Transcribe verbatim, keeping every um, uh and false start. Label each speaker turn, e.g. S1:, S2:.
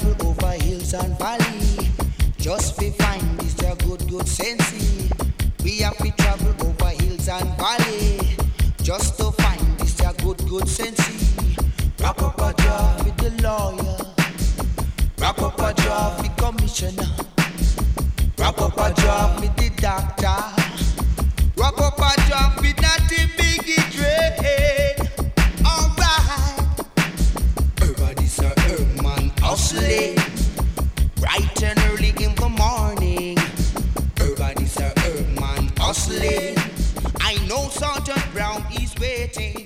S1: travel over hills and valley. Just fi find this your good, good sensei. We have to travel over hills and valley. Just to find this your good, good sensei. Wrap up a job with the lawyer. Wrap up a job with commissioner. Wrap up a job with the doctor. Wrap up a job with nothing biggie trade. Alright. Everybody's a herb man hustling. Bright and early in the morning. Everybody's a herb man hustling. I know Sergeant Brown is waiting.